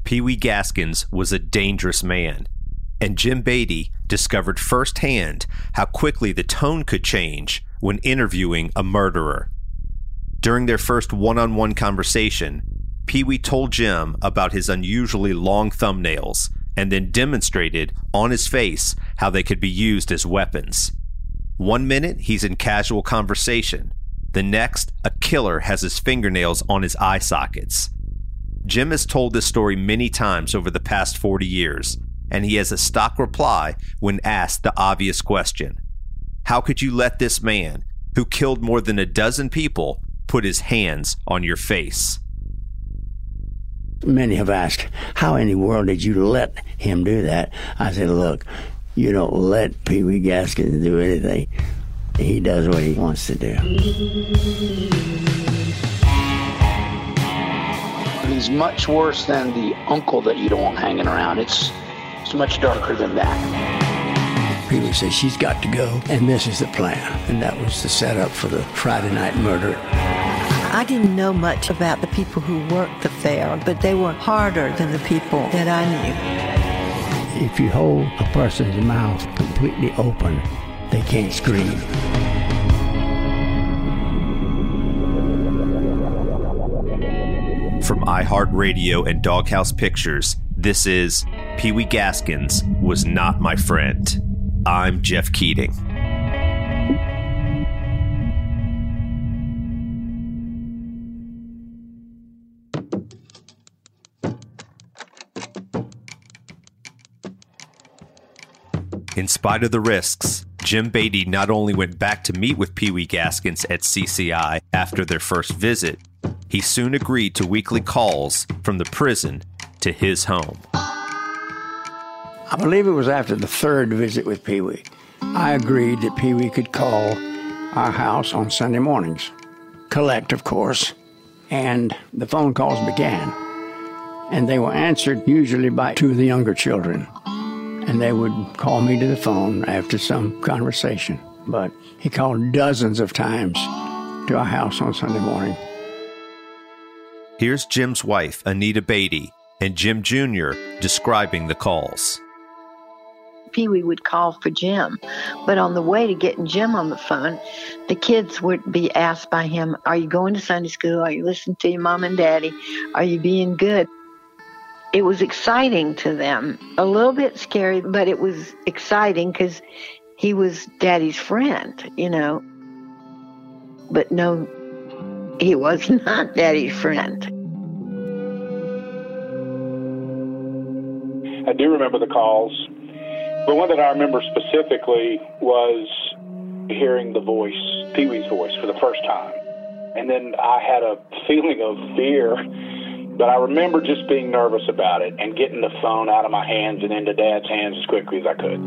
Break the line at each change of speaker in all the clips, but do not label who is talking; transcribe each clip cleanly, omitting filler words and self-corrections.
Pee Wee Gaskins was a dangerous man, and Jim Beatty discovered firsthand how quickly the tone could change when interviewing a murderer. During their first one-on-one conversation, Pee Wee told Jim about his unusually long thumbnails and then demonstrated on his face how they could be used as weapons. 1 minute, he's in casual conversation. The next, a killer has his fingernails on his eye sockets. Jim has told this story many times over the past 40 years, and he has a stock reply when asked the obvious question: how could you let this man, who killed more than a dozen people, put his hands on your face?
Many have asked, how in the world did you let him do that? I said, look, you don't let Pee Wee Gaskins do anything. He does what he wants to do.
He's much worse than the uncle that you don't want hanging around. It's much darker than that.
Pee Wee said, she's got to go, and this is the plan. And that was the setup for the Friday night murder.
I didn't know much about the people who worked the fair, but they were harder than the people that I knew.
If you hold a person's mouth completely open, they can't scream.
From iHeartRadio and Doghouse Pictures, this is Pee Wee Gaskins Was Not My Friend. I'm Jeff Keating. In spite of the risks, Jim Beatty not only went back to meet with Pee Wee Gaskins at CCI after their first visit, he soon agreed to weekly calls from the prison to his home.
I believe it was after the third visit with Pee Wee. I agreed that Pee Wee could call our house on Sunday mornings. Collect, of course. And the phone calls began. And they were answered usually by two of the younger children. And they would call me to the phone after some conversation. But he called dozens of times to our house on Sunday morning.
Here's Jim's wife, Anita Beatty, and Jim Jr. describing the calls.
Pee Wee would call for Jim, but on the way to getting Jim on the phone, the kids would be asked by him, are you going to Sunday school? Are you listening to your mom and daddy? Are you being good? It was exciting to them, a little bit scary, but it was exciting because he was Daddy's friend, you know. But no, he was not Daddy's friend.
I do remember the calls. The one that I remember specifically was hearing the voice, Pee Wee's voice, for the first time. And then I had a feeling of fear, but I remember just being nervous about it and getting the phone out of my hands and into Dad's hands as quickly as I could.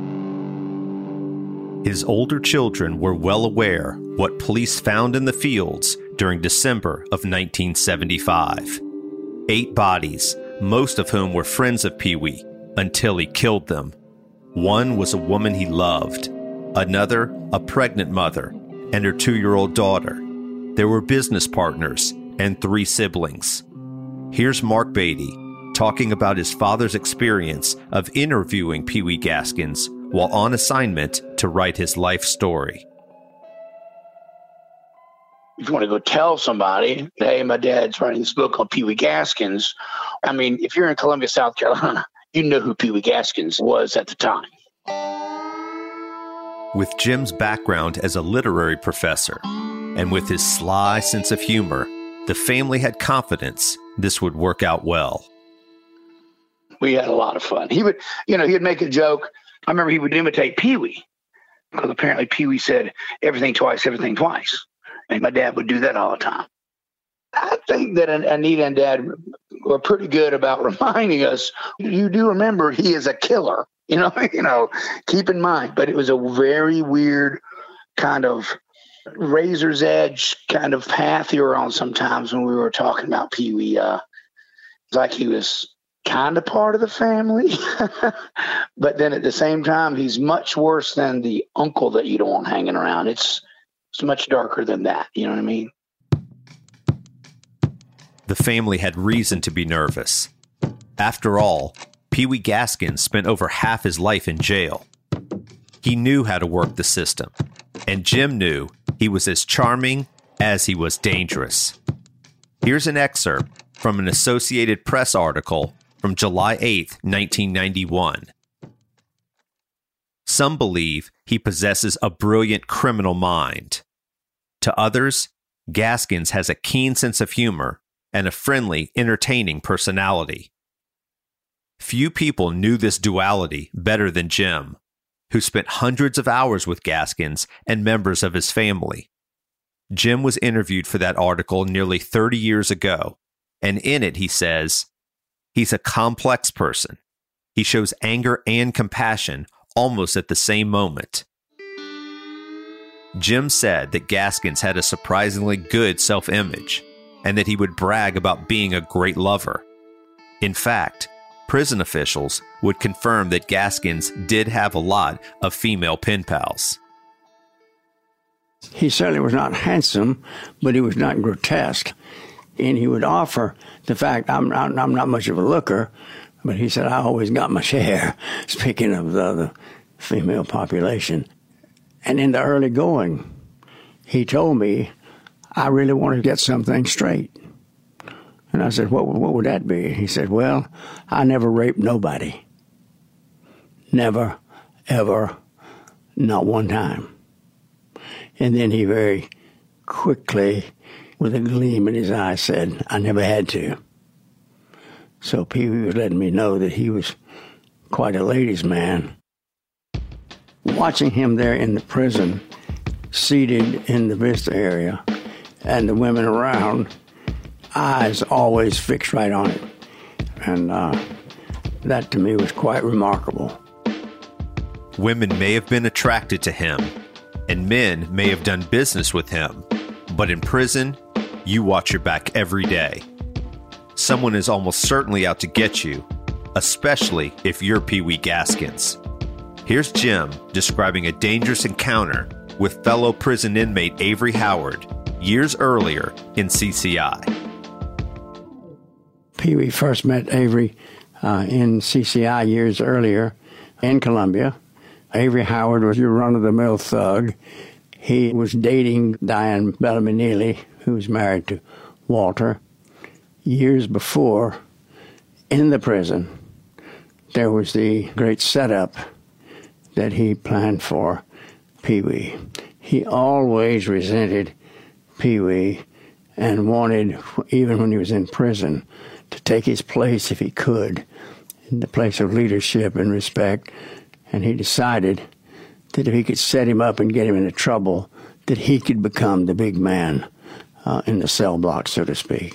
His older children were well aware what police found in the fields during December of 1975. 8 bodies, most of whom were friends of Pee Wee, until he killed them. One was a woman he loved, another a pregnant mother and her 2-year-old daughter. There were business partners and 3 siblings. Here's Mark Beatty talking about his father's experience of interviewing Pee Wee Gaskins while on assignment to write his life story.
If you want to go tell somebody, hey, my dad's writing this book on Pee Wee Gaskins, I mean, if you're in Columbia, South Carolina, you know who Pee Wee Gaskins was at the time.
With Jim's background as a literary professor and with his sly sense of humor, the family had confidence this would work out well.
We had a lot of fun. He would make a joke. I remember he would imitate Pee Wee because apparently Pee Wee said everything twice. And my dad would do that all the time. I think that Anita and Dad were pretty good about reminding us, you do remember he is a killer, keep in mind. But it was a very weird kind of razor's edge kind of path you were on sometimes when we were talking about Pee Wee. It's like he was kind of part of the family, but then at the same time, he's much worse than the uncle that you don't want hanging around. It's much darker than that. You know what I mean?
The family had reason to be nervous. After all, Pee Wee Gaskins spent over half his life in jail. He knew how to work the system, and Jim knew he was as charming as he was dangerous. Here's an excerpt from an Associated Press article from July 8, 1991. Some believe he possesses a brilliant criminal mind. To others, Gaskins has a keen sense of humor and a friendly, entertaining personality. Few people knew this duality better than Jim, who spent hundreds of hours with Gaskins and members of his family. Jim was interviewed for that article nearly 30 years ago, and in it he says, "He's a complex person. He shows anger and compassion almost at the same moment." Jim said that Gaskins had a surprisingly good self-image, and that he would brag about being a great lover. In fact, prison officials would confirm that Gaskins did have a lot of female pen pals.
He certainly was not handsome, but he was not grotesque. And he would offer the fact, I'm not much of a looker, but he said, I always got my share, speaking of the female population. And in the early going, he told me, I really want to get something straight. And I said, what would that be? He said, well, I never raped nobody. Never, ever, not one time. And then he very quickly, with a gleam in his eye, said, I never had to. So Pee Wee was letting me know that he was quite a ladies' man. Watching him there in the prison, seated in the Vista area, and the women around, eyes always fixed right on it. And that to me was quite remarkable.
Women may have been attracted to him, and men may have done business with him, but in prison, you watch your back every day. Someone is almost certainly out to get you, especially if you're Pee Wee Gaskins. Here's Jim describing a dangerous encounter with fellow prison inmate Avery Howard years earlier in CCI.
Pee Wee first met Avery in CCI years earlier in Columbia. Avery Howard was your run-of-the-mill thug. He was dating Diane Bellamy Neely, who was married to Walter. Years before, in the prison, there was the great setup that he planned for Pee Wee. He always resented Pee Wee and wanted, even when he was in prison, to take his place if he could, in the place of leadership and respect. And he decided that if he could set him up and get him into trouble, that he could become the big man in the cell block, so to speak.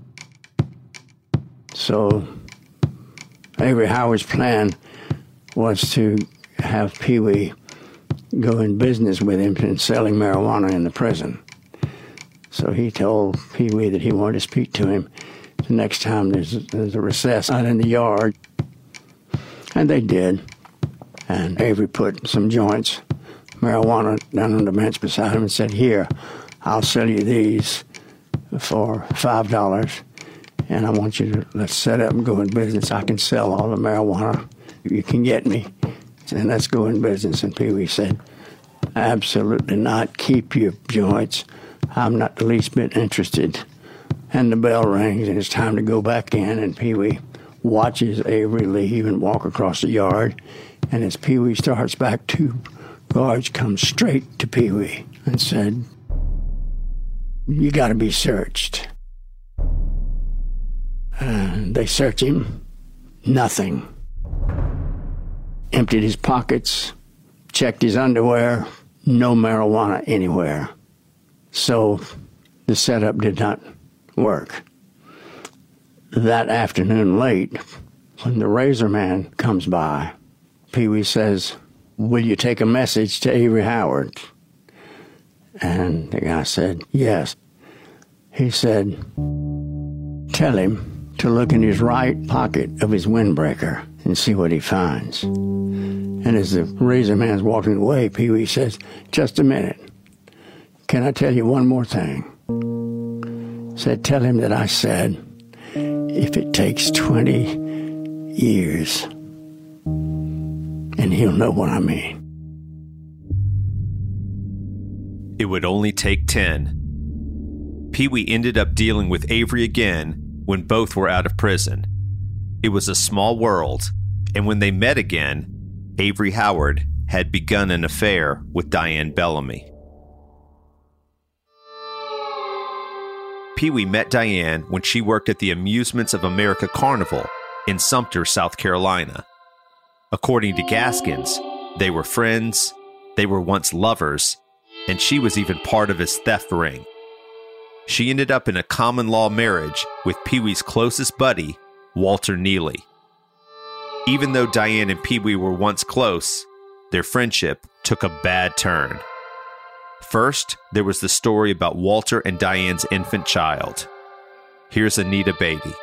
So Avery Howard's plan was to have Pee Wee go in business with him in selling marijuana in the prison. So he told Pee Wee that he wanted to speak to him the next time there's a recess out in the yard. And they did. And Avery put some joints, marijuana, down on the bench beside him and said, here, I'll sell you these for $5. And I want you to, let's set up and go in business. I can sell all the marijuana you can get me. And let's go in business. And Pee Wee said, absolutely not. Keep your joints. I'm not the least bit interested. And the bell rings, and it's time to go back in. And Pee Wee watches Avery leave and walk across the yard. And as Pee Wee starts back, two guards come straight to Pee Wee and said, you got to be searched. And they search him. Nothing. Emptied his pockets, checked his underwear, no marijuana anywhere. So the setup did not work. That afternoon late, when the razor man comes by, Pee Wee says, will you take a message to Avery Howard? And the guy said, yes. He said, tell him to look in his right pocket of his windbreaker and see what he finds. And as the razor man's walking away, Pee Wee says, just a minute. Can I tell you one more thing? Said, tell him that I said, if it takes 20 years. And he'll know what I mean.
It would only take 10. Pee-wee ended up dealing with Avery again when both were out of prison. It was a small world, and when they met again, Avery Howard had begun an affair with Diane Bellamy. Pee-wee met Diane when she worked at the Amusements of America Carnival in Sumter, South Carolina. According to Gaskins, they were friends, they were once lovers, and she was even part of his theft ring. She ended up in a common-law marriage with Pee-wee's closest buddy, Walter Neely. Even though Diane and Pee-wee were once close, their friendship took a bad turn. First, there was the story about Walter and Diane's infant child. Here's Anita Beatty.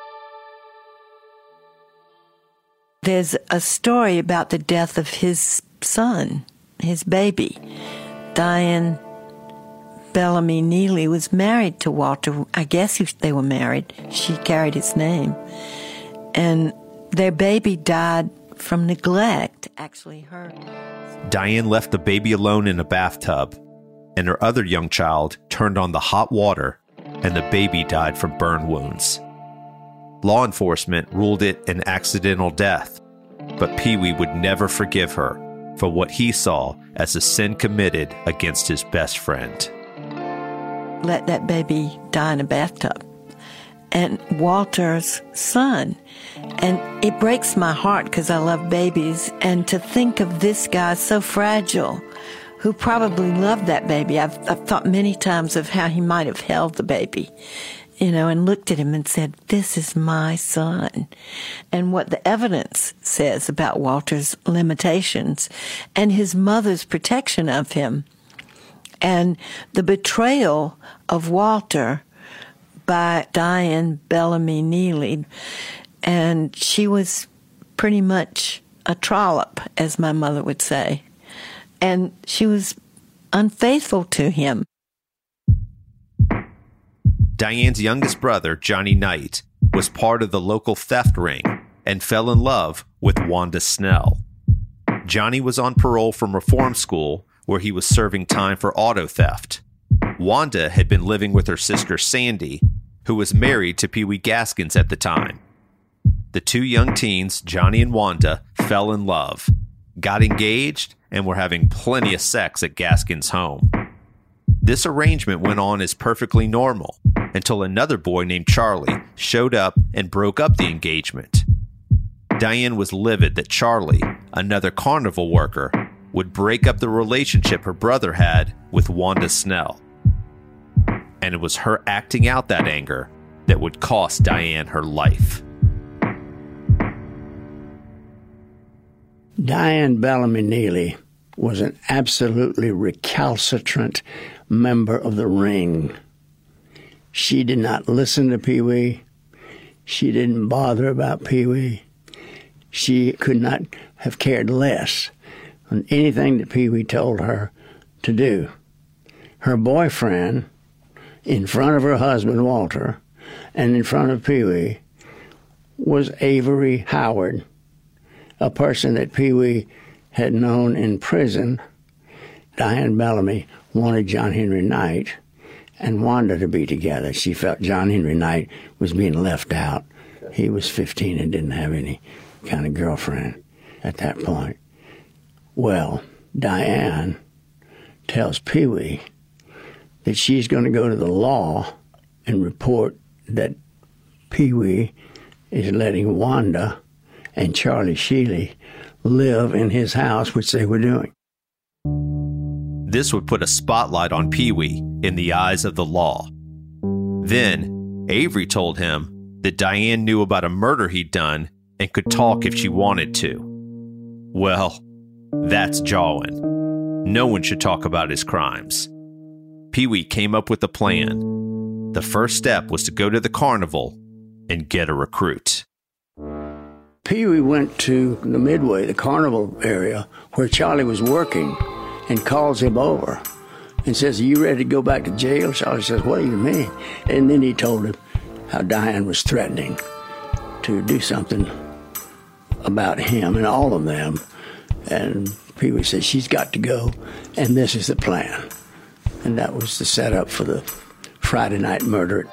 There's a story about the death of his son, his baby. Diane Bellamy Neely was married to Walter. I guess they were married. She carried his name. And their baby died from neglect. Actually, her.
Diane left the baby alone in a bathtub, and her other young child turned on the hot water, and the baby died from burn wounds. Law enforcement ruled it an accidental death, but Pee-wee would never forgive her for what he saw as a sin committed against his best friend.
Let that baby die in a bathtub. And Walter's son. And it breaks my heart because I love babies. And to think of this guy so fragile who probably loved that baby. I've thought many times of how he might have held the baby, and looked at him and said, "This is my son." And what the evidence says about Walter's limitations and his mother's protection of him. And the betrayal of Walter by Diane Bellamy Neely. And she was pretty much a trollop, as my mother would say. And she was unfaithful to him.
Diane's youngest brother, Johnny Knight, was part of the local theft ring and fell in love with Wanda Snell. Johnny was on parole from reform school where he was serving time for auto theft. Wanda had been living with her sister Sandy, who was married to Pee-wee Gaskins at the time. The two young teens, Johnny and Wanda, fell in love, got engaged, and were having plenty of sex at Gaskins' home. This arrangement went on as perfectly normal until another boy named Charlie showed up and broke up the engagement. Diane was livid that Charlie, another carnival worker, would break up the relationship her brother had with Wanda Snell. And it was her acting out that anger that would cost Diane her life.
Diane Bellamy Neely was an absolutely recalcitrant member of the ring. She did not listen to Pee-wee. She didn't bother about Pee-wee. She could not have cared less on anything that Pee-wee told her to do. Her boyfriend, in front of her husband, Walter, and in front of Pee-wee, was Avery Howard, a person that Pee-wee had known in prison. Diane Bellamy wanted John Henry Knight and Wanda to be together. She felt John Henry Knight was being left out. He was 15 and didn't have any kind of girlfriend at that point. Well, Diane tells Pee-wee that she's going to go to the law and report that Pee-wee is letting Wanda and Charlie Sheely live in his house, which they were doing.
This would put a spotlight on Pee-wee in the eyes of the law. Then, Avery told him that Diane knew about a murder he'd done and could talk if she wanted to. Well, that's jawing. No one should talk about his crimes. Pee-wee came up with a plan. The first step was to go to the carnival and get a recruit.
Pee-wee went to the Midway, the carnival area, where Charlie was working, and calls him over and says, "Are you ready to go back to jail?" Charlie says, "What do you mean?" And then he told him how Diane was threatening to do something about him and all of them. And Pee Wee said, she's got to go, and this is the plan. And that was the setup for the Friday night murder.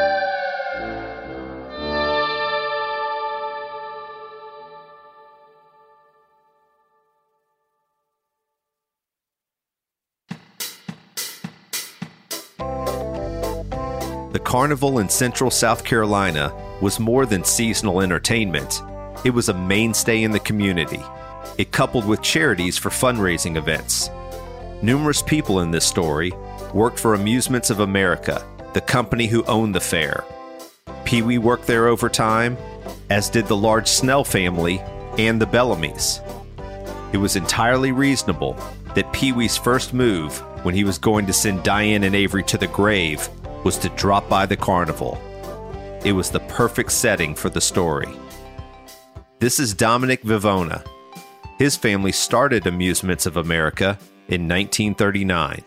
The carnival in Central South Carolina was more than seasonal entertainment. It was a mainstay in the community. It coupled with charities for fundraising events. Numerous people in this story worked for Amusements of America, the company who owned the fair. Pee Wee worked there over time, as did the large Snell family and the Bellamys. It was entirely reasonable that Pee Wee's first move when he was going to send Diane and Avery to the grave was to drop by the carnival. It was the perfect setting for the story. This is Dominic Vivona. His family started Amusements of America in 1939.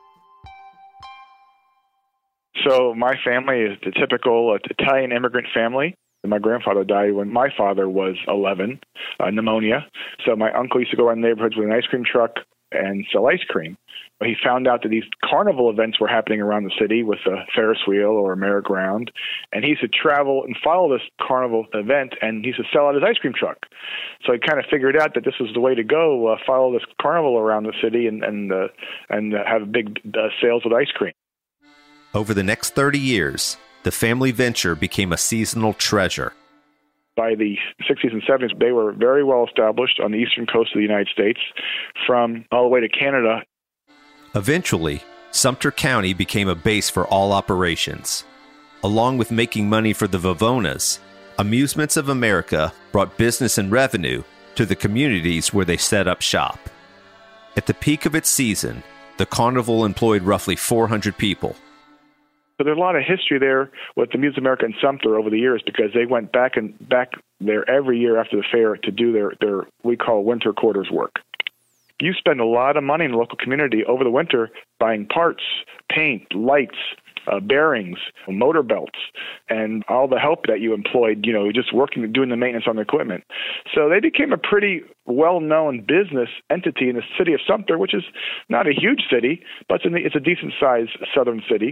So my family is the typical Italian immigrant family. My grandfather died when my father was 11, pneumonia. So my uncle used to go around neighborhoods with an ice cream truck and sell ice cream. He found out that these carnival events were happening around the city with a Ferris wheel or a merry-go-round, and he used to travel and follow this carnival event, and he used to sell out his ice cream truck. So he kind of figured out that this was the way to go, follow this carnival around the city and have big sales with ice cream.
Over the next 30 years, the family venture became a seasonal treasure.
By the 60s and 70s, they were very well established on the eastern coast of the United States, from all the way to Canada.
Eventually, Sumter County became a base for all operations. Along with making money for the Vivonas, Amusements of America brought business and revenue to the communities where they set up shop. At the peak of its season, the carnival employed roughly 400 people.
So there's a lot of history there with Amusements of America and Sumter over the years, because they went back there every year after the fair to do their we call winter quarters work. You spend a lot of money in the local community over the winter buying parts, paint, lights, bearings, motor belts, and all the help that you employed, just working, doing the maintenance on the equipment. So they became a pretty well-known business entity in the city of Sumter, which is not a huge city, but it's a decent-sized southern city.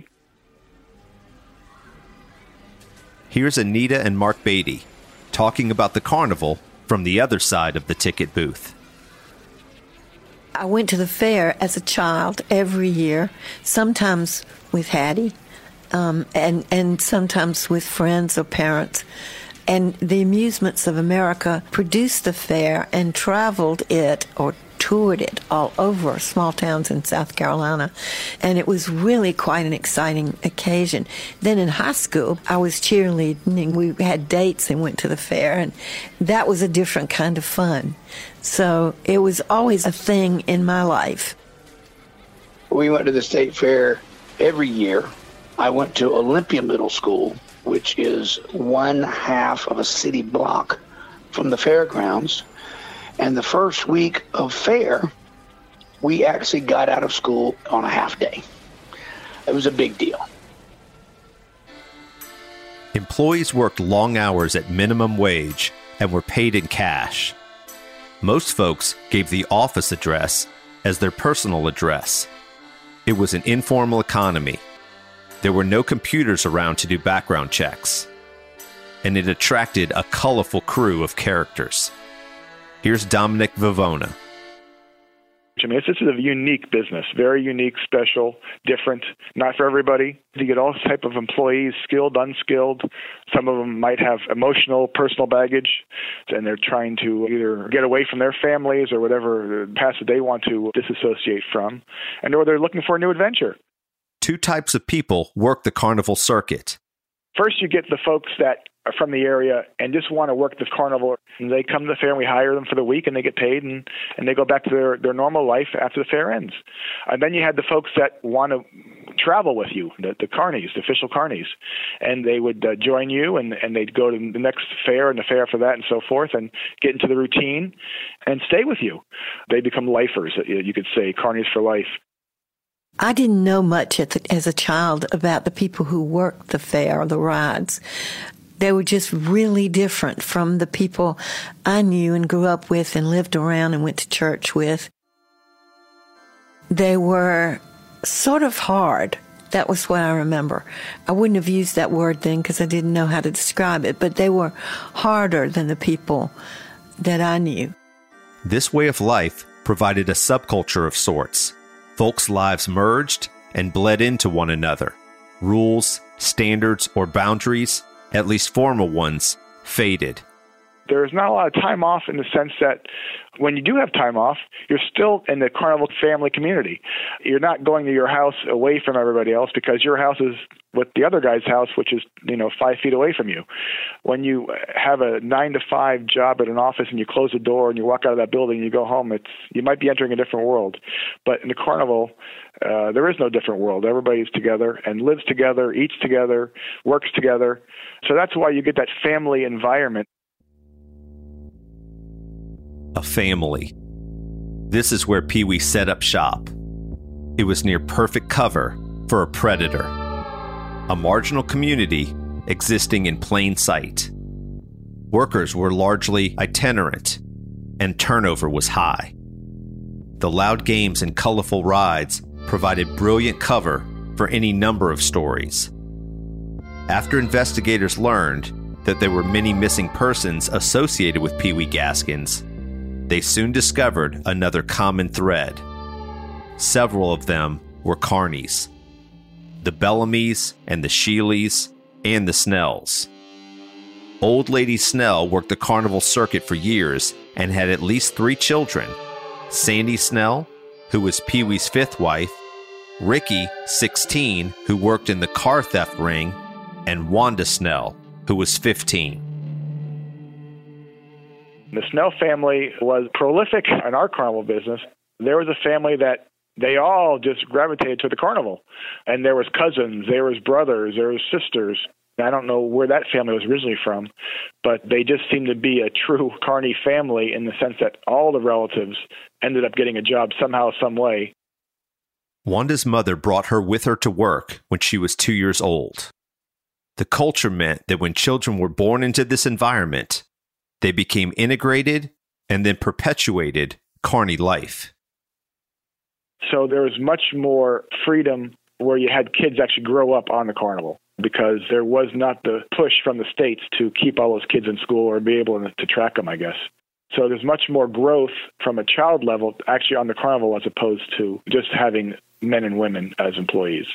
Here's Anita and Mark Beatty talking about the carnival from the other side of the ticket booth.
I went to the fair as a child every year, sometimes with Hattie, and sometimes with friends or parents. And the Amusements of America produced the fair and traveled it or toured it all over small towns in South Carolina. And it was really quite an exciting occasion. Then in high school, I was cheerleading. We had dates and went to the fair, and that was a different kind of fun. So it was always a thing in my life.
We went to the state fair every year. I went to Olympia Middle School, which is one half of a city block from the fairgrounds. And the first week of fair, we actually got out of school on a half day. It was a big deal.
Employees worked long hours at minimum wage and were paid in cash. Most folks gave the office address as their personal address. It was an informal economy. There were no computers around to do background checks. And it attracted a colorful crew of characters. Here's Dominic Vivona.
This is a unique business, very unique, special, different, not for everybody. You get all type of employees, skilled, unskilled. Some of them might have emotional, personal baggage, and they're trying to either get away from their families or whatever past that they want to disassociate from, or they're looking for a new adventure.
Two types of people work the carnival circuit.
First, you get the folks that are from the area and just want to work the carnival. And they come to the fair and we hire them for the week and they get paid and they go back to their normal life after the fair ends. And then you had the folks that want to travel with you, the carnies, the official carnies. And they would join you and they'd go to the next fair and the fair after that and so forth and get into the routine and stay with you. They become lifers, you could say, carnies for life.
I didn't know much as a child about the people who worked the fair or the rides. They were just really different from the people I knew and grew up with and lived around and went to church with. They were sort of hard. That was what I remember. I wouldn't have used that word then because I didn't know how to describe it, but they were harder than the people that I knew.
This way of life provided a subculture of sorts. Folks' lives merged and bled into one another. Rules, standards, or boundaries, at least formal ones, faded.
There's not a lot of time off in the sense that when you do have time off, you're still in the Carnival family community. You're not going to your house away from everybody else because your house is with the other guy's house, which is, 5 feet away from you. When you have a 9-to-5 job at an office and you close the door and you walk out of that building and you go home, you might be entering a different world. But in the Carnival, there is no different world. Everybody's together and lives together, eats together, works together. So that's why you get that family environment.
A family. This is where Pee Wee set up shop. It was near perfect cover for a predator. A marginal community existing in plain sight. Workers were largely itinerant, and turnover was high. The loud games and colorful rides provided brilliant cover for any number of stories. After investigators learned that there were many missing persons associated with Pee Wee Gaskins, they soon discovered another common thread. Several of them were carnies. The Bellamys and the Sheelys and the Snells. Old Lady Snell worked the Carnival circuit for years and had at least 3 children. Sandy Snell, who was Pee Wee's 5th wife, Ricky, 16, who worked in the car theft ring, and Wanda Snell, who was 15.
The Snell family was prolific in our Carnival business. There was a family that they all just gravitated to the Carnival. And there was cousins, there was brothers, there was sisters. I don't know where that family was originally from, but they just seemed to be a true carny family in the sense that all the relatives ended up getting a job somehow, some way.
Wanda's mother brought her with her to work when she was 2 years old. The culture meant that when children were born into this environment, they became integrated and then perpetuated carny life.
So there was much more freedom where you had kids actually grow up on the Carnival because there was not the push from the states to keep all those kids in school or be able to track them, I guess. So there's much more growth from a child level actually on the Carnival as opposed to just having men and women as employees.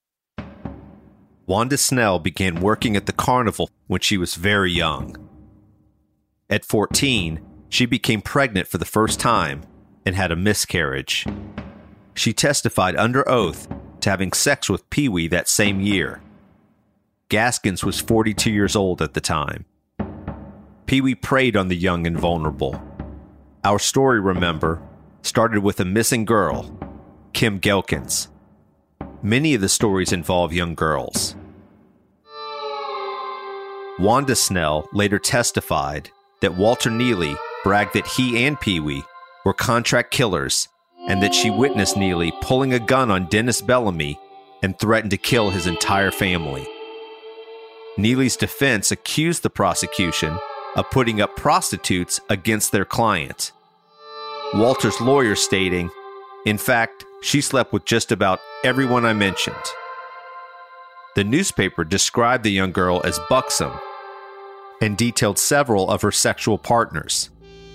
Wanda Snell began working at the Carnival when she was very young. At 14, she became pregnant for the first time and had a miscarriage. She testified under oath to having sex with Pee Wee that same year. Gaskins was 42 years old at the time. Pee Wee preyed on the young and vulnerable. Our story, remember, started with a missing girl, Kim Gelkins. Many of the stories involve young girls. Wanda Snell later testified that Walter Neely bragged that he and Pee Wee were contract killers and that she witnessed Neely pulling a gun on Dennis Bellamy and threatened to kill his entire family. Neely's defense accused the prosecution of putting up prostitutes against their client. Walter's lawyer stating, "In fact, she slept with just about everyone I mentioned." The newspaper described the young girl as buxom and detailed several of her sexual partners.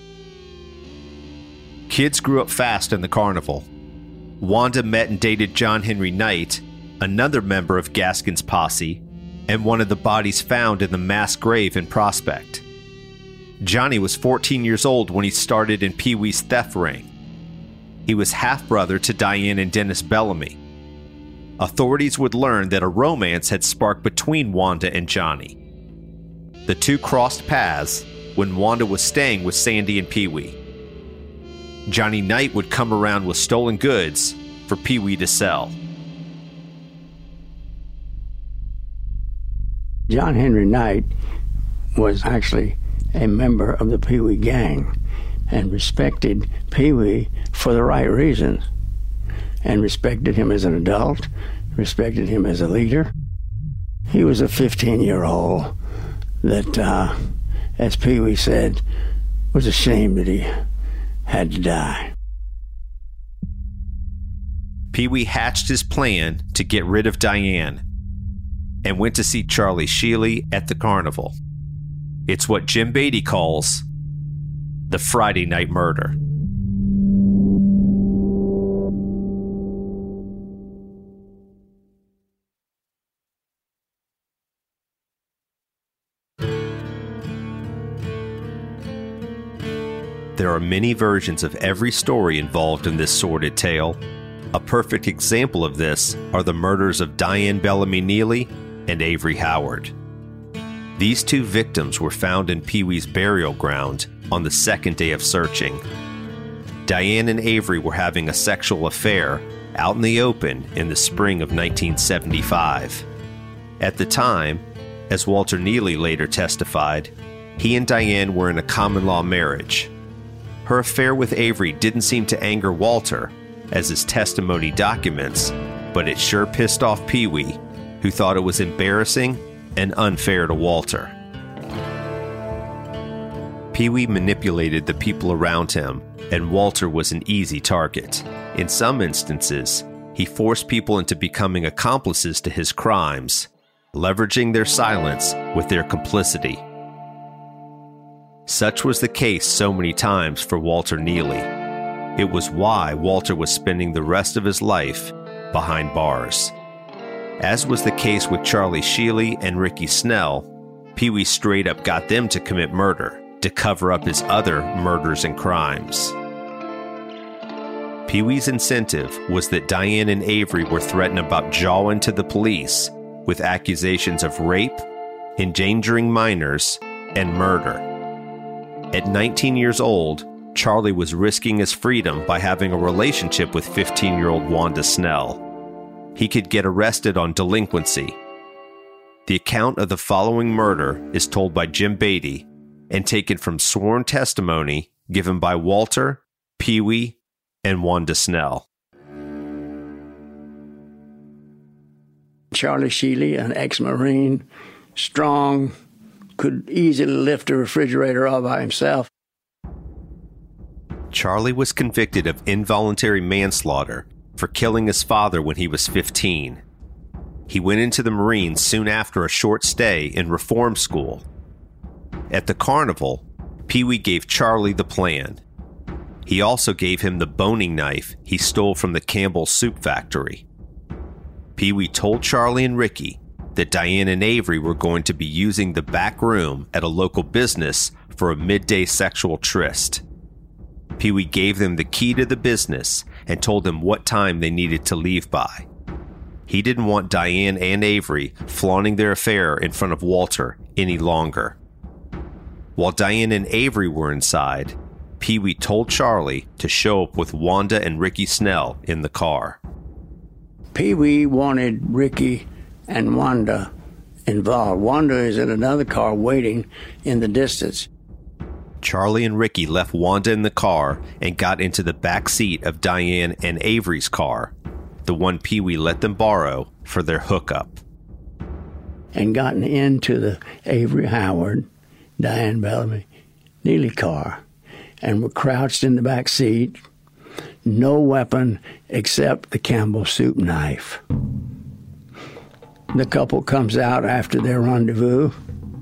Kids grew up fast in the Carnival. Wanda met and dated John Henry Knight, another member of Gaskin's posse, and one of the bodies found in the mass grave in Prospect. Johnny was 14 years old when he started in Pee Wee's theft ring. He was half-brother to Diane and Dennis Bellamy. Authorities would learn that a romance had sparked between Wanda and Johnny. The two crossed paths when Wanda was staying with Sandy and Pee Wee. Johnny Knight would come around with stolen goods for Pee Wee to sell.
John Henry Knight was actually a member of the Pee Wee gang and respected Pee Wee for the right reasons, and respected him as an adult, respected him as a leader. He was a 15-year-old that, as Pee Wee said, was a shame that he had to die.
Pee Wee hatched his plan to get rid of Diane and went to see Charlie Sheely at the carnival. It's what Jim Beatty calls the Friday night murder. There are many versions of every story involved in this sordid tale. A perfect example of this are the murders of Diane Bellamy Neely and Avery Howard. These two victims were found in Pee Wee's burial ground on the second day of searching. Diane and Avery were having a sexual affair out in the open in the spring of 1975. At the time, as Walter Neely later testified, he and Diane were in a common-law marriage. Her affair with Avery didn't seem to anger Walter, as his testimony documents, but it sure pissed off Pee Wee, who thought it was embarrassing and unfair to Walter. Pee Wee manipulated the people around him, and Walter was an easy target. In some instances, he forced people into becoming accomplices to his crimes, leveraging their silence with their complicity. Such was the case so many times for Walter Neely. It was why Walter was spending the rest of his life behind bars. As was the case with Charlie Sheely and Ricky Snell, Pee Wee straight up got them to commit murder to cover up his other murders and crimes. Pee Wee's incentive was that Diane and Avery were threatened about jawing to the police with accusations of rape, endangering minors, and murder. At 19 years old, Charlie was risking his freedom by having a relationship with 15-year-old Wanda Snell. He could get arrested on delinquency. The account of the following murder is told by Jim Beatty and taken from sworn testimony given by Walter, Pee Wee, and Wanda Snell.
Charlie Sheely, an ex-Marine, strong, could easily lift a refrigerator all by himself.
Charlie was convicted of involuntary manslaughter for killing his father when he was 15. He went into the Marines soon after a short stay in reform school. At the carnival, Pee Wee gave Charlie the plan. He also gave him the boning knife he stole from the Campbell Soup Factory. Pee Wee told Charlie and Ricky that Diane and Avery were going to be using the back room at a local business for a midday sexual tryst. Pee Wee gave them the key to the business and told them what time they needed to leave by. He didn't want Diane and Avery flaunting their affair in front of Walter any longer. While Diane and Avery were inside, Pee Wee told Charlie to show up with Wanda and Ricky Snell in the car.
Pee Wee wanted Ricky and Wanda involved. Wanda is in another car waiting in the distance.
Charlie and Ricky left Wanda in the car and got into the back seat of Diane and Avery's car, the one Pee Wee let them borrow for their hookup.
And gotten into the Avery Howard, Diane Bellamy Neely car, and were crouched in the back seat, no weapon except the Campbell soup knife. The couple comes out after their rendezvous.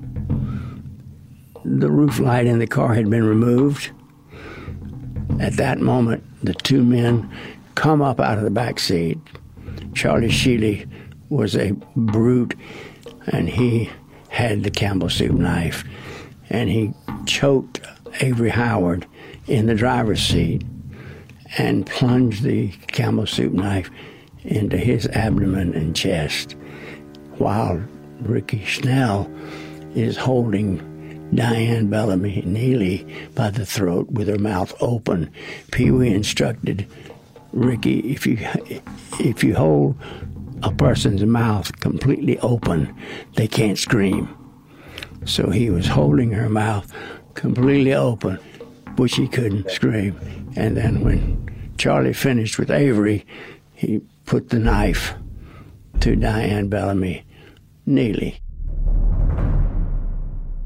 The roof light in the car had been removed. At that moment, the two men come up out of the back seat. Charlie Sheely was a brute, and he had the Campbell soup knife, and he choked Avery Howard in the driver's seat and plunged the Campbell soup knife into his abdomen and chest, while Ricky Snell is holding Diane Bellamy Neely by the throat with her mouth open. Pee Wee instructed Ricky, if you hold a person's mouth completely open, they can't scream. So he was holding her mouth completely open, but she couldn't scream. And then when Charlie finished with Avery, he put the knife to Diane Bellamy Neely.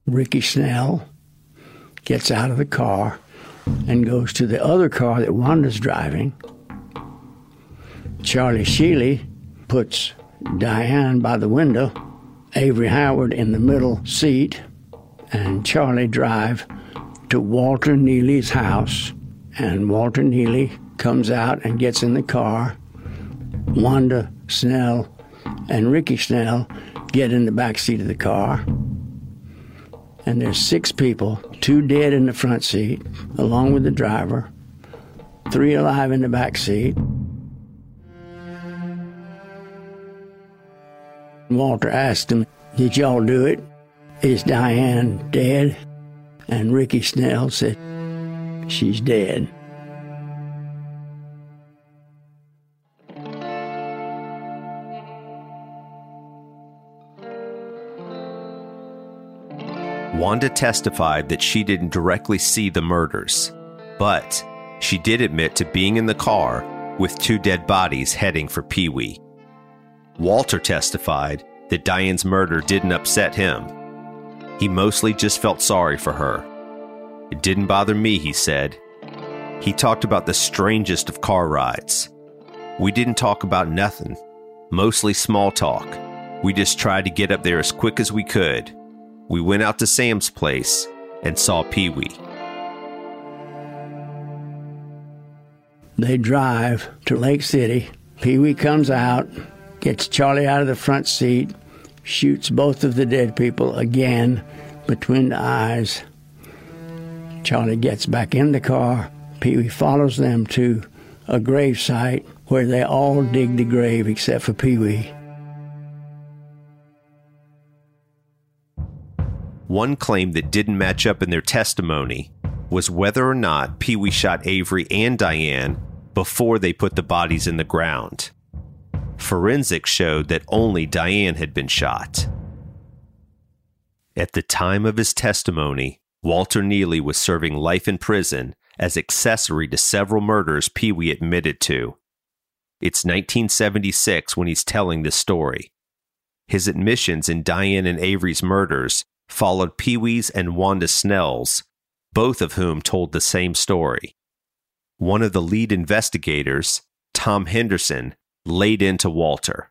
Ricky Snell gets out of the car and goes to the other car that Wanda's driving. Charlie Sheely puts Diane by the window, Avery Howard in the middle seat, and Charlie drive to Walter Neely's house. And Walter Neely comes out and gets in the car. Wanda Snell and Ricky Snell get in the back seat of the car. And there's 6 people, 2 dead in the front seat, along with the driver, 3 alive in the back seat. Walter asked him, "Did y'all do it? Is Diane dead?" And Ricky Snell said, "She's dead."
Wanda testified that she didn't directly see the murders, but she did admit to being in the car with 2 dead bodies heading for Pee Wee. Walter testified that Diane's murder didn't upset him. He mostly just felt sorry for her. "It didn't bother me," he said. He talked about the strangest of car rides. "We didn't talk about nothing, mostly small talk. We just tried to get up there as quick as we could. We went out to Sam's place and saw Pee Wee."
They drive to Lake City. Pee Wee comes out, gets Charlie out of the front seat, shoots both of the dead people again between the eyes. Charlie gets back in the car. Pee Wee follows them to a grave site where they all dig the grave except for Pee Wee.
One claim that didn't match up in their testimony was whether or not Pee Wee shot Avery and Diane before they put the bodies in the ground. Forensics showed that only Diane had been shot. At the time of his testimony, Walter Neely was serving life in prison as accessory to several murders Pee Wee admitted to. It's 1976 when he's telling this story. His admissions in Diane and Avery's murders followed Pee Wee's and Wanda Snell's, both of whom told the same story. One of the lead investigators, Tom Henderson, laid into Walter.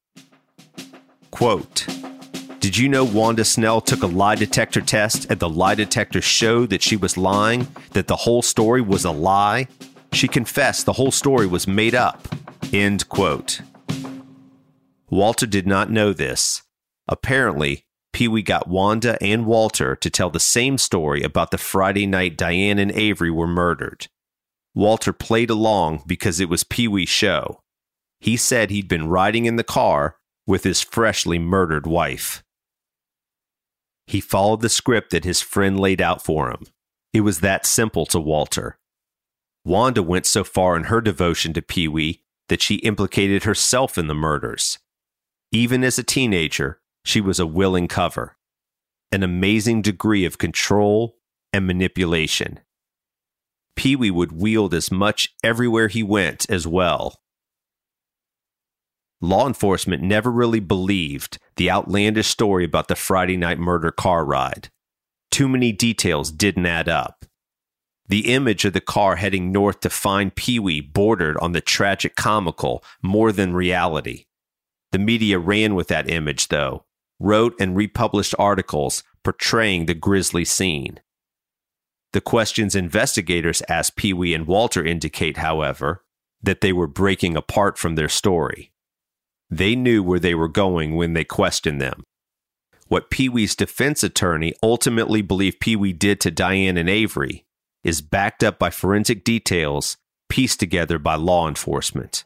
Quote, "Did you know Wanda Snell took a lie detector test and the lie detector showed that she was lying, that the whole story was a lie? She confessed the whole story was made up." End quote. Walter did not know this. Apparently, Pee Wee got Wanda and Walter to tell the same story about the Friday night Diane and Avery were murdered. Walter played along because it was Pee Wee's show. He said he'd been riding in the car with his freshly murdered wife. He followed the script that his friend laid out for him. It was that simple to Walter. Wanda went so far in her devotion to Pee Wee that she implicated herself in the murders. Even as a teenager, she was a willing cover. An amazing degree of control and manipulation. Pee Wee would wield as much everywhere he went as well. Law enforcement never really believed the outlandish story about the Friday night murder car ride. Too many details didn't add up. The image of the car heading north to find Pee Wee bordered on the tragic comical more than reality. The media ran with that image, though, wrote and republished articles portraying the grisly scene. The questions investigators asked Pee Wee and Walter indicate, however, that they were breaking apart from their story. They knew where they were going when they questioned them. What Pee Wee's defense attorney ultimately believed Pee Wee did to Diane and Avery is backed up by forensic details pieced together by law enforcement.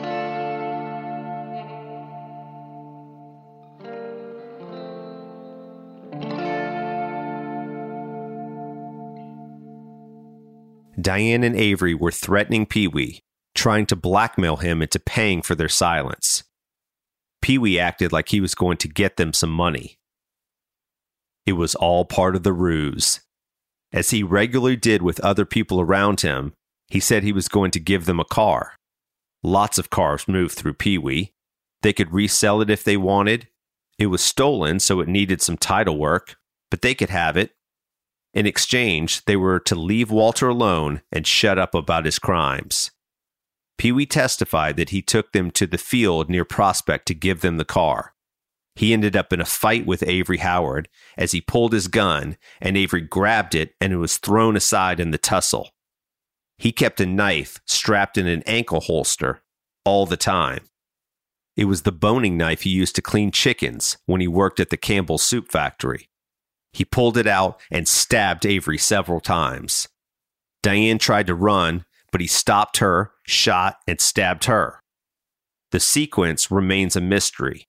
Diane and Avery were threatening Pee Wee, trying to blackmail him into paying for their silence. Pee Wee acted like he was going to get them some money. It was all part of the ruse. As he regularly did with other people around him, he said he was going to give them a car. Lots of cars moved through Pee Wee. They could resell it if they wanted. It was stolen, so it needed some title work. but they could have it. In exchange, they were to leave Walter alone and shut up about his crimes. Pee Wee testified that he took them to the field near Prospect to give them the car. He ended up in a fight with Avery Howard as he pulled his gun, and Avery grabbed it and it was thrown aside in the tussle. He kept a knife strapped in an ankle holster all the time. It was the boning knife he used to clean chickens when he worked at the Campbell Soup Factory. He pulled it out and stabbed Avery several times. Diane tried to run, but he stopped her, shot, and stabbed her. The sequence remains a mystery.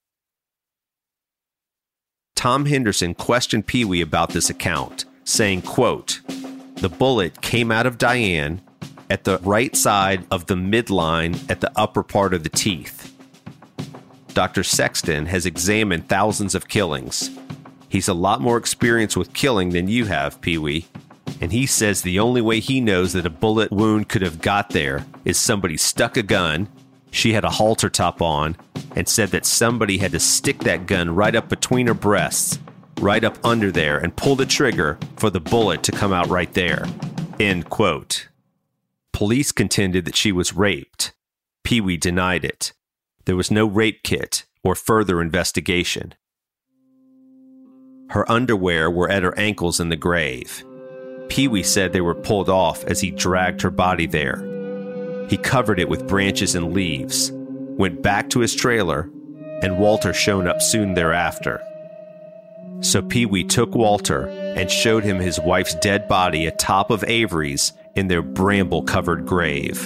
Tom Henderson questioned Pee Wee about this account, saying, quote, "The bullet came out of Diane at the right side of the midline at the upper part of the teeth. Dr. Sexton has examined thousands of killings. He's a lot more experienced with killing than you have, Pee Wee, and he says the only way he knows that a bullet wound could have got there is somebody stuck a gun, she had a halter top on, and said that somebody had to stick that gun right up between her breasts, right up under there, and pull the trigger for the bullet to come out right there." End quote. Police contended that she was raped. Pee Wee denied it. There was no rape kit or further investigation. Her underwear were at her ankles in the grave. Pee Wee said they were pulled off as he dragged her body there. He covered it with branches and leaves, went back to his trailer, and Walter showed up soon thereafter. So Pee Wee took Walter and showed him his wife's dead body atop of Avery's in their bramble-covered grave.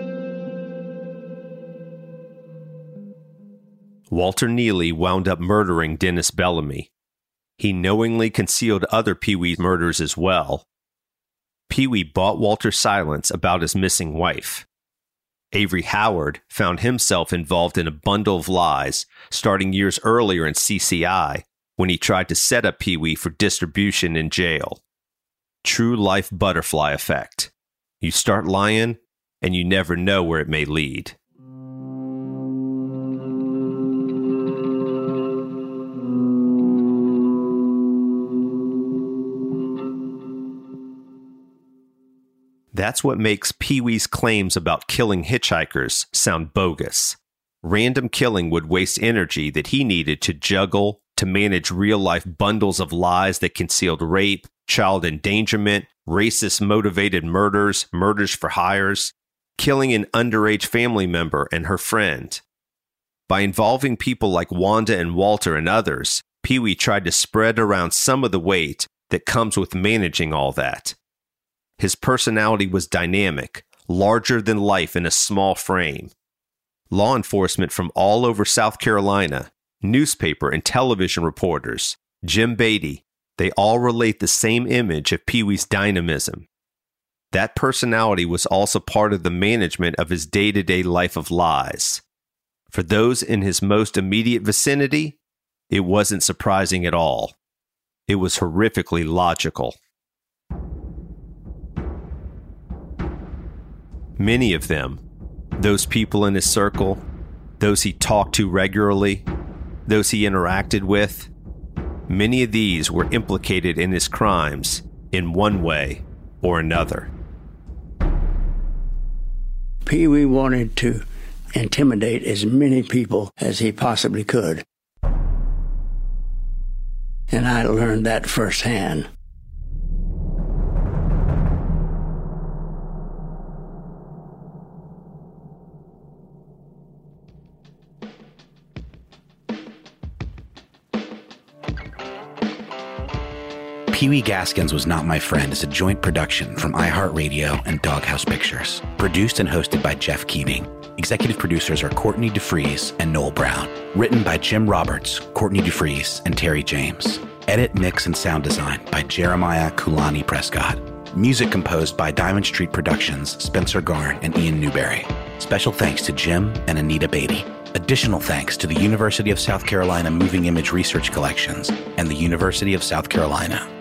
Walter Neely wound up murdering Dennis Bellamy. He knowingly concealed other Pee Wee's murders as well. Pee Wee bought Walter's silence about his missing wife. Avery Howard found himself involved in a bundle of lies starting years earlier in CCI when he tried to set up Pee Wee for distribution in jail. True life butterfly effect. You start lying, and you never know where it may lead. That's what makes Pee Wee's claims about killing hitchhikers sound bogus. Random killing would waste energy that he needed to juggle to manage real-life bundles of lies that concealed rape, child endangerment, racist-motivated murders, murders for hires, killing an underage family member and her friend. By involving people like Wanda and Walter and others, Pee Wee tried to spread around some of the weight that comes with managing all that. His personality was dynamic, larger than life in a small frame. Law enforcement from all over South Carolina, newspaper and television reporters, Jim Beatty, they all relate the same image of Pee Wee's dynamism. That personality was also part of the management of his day-to-day life of lies. For those in his most immediate vicinity, it wasn't surprising at all. It was horrifically logical. Many of them, those people in his circle, those he talked to regularly, those he interacted with, many of these were implicated in his crimes in one way or another.
Pee Wee wanted to intimidate as many people as he possibly could. And I learned that firsthand.
Pee Wee Gaskins Was Not My Friend is a joint production from iHeartRadio and Doghouse Pictures. Produced and hosted by Jeff Keating. Executive producers are Courtney DeFries and Noel Brown. Written by Jim Roberts, Courtney DeFries, and Terry James. Edit, mix, and sound design by Jeremiah Kulani Prescott. Music composed by Diamond Street Productions, Spencer Garn, and Ian Newberry. Special thanks to Jim and Anita Beatty. Additional thanks to the University of South Carolina Moving Image Research Collections and the University of South Carolina.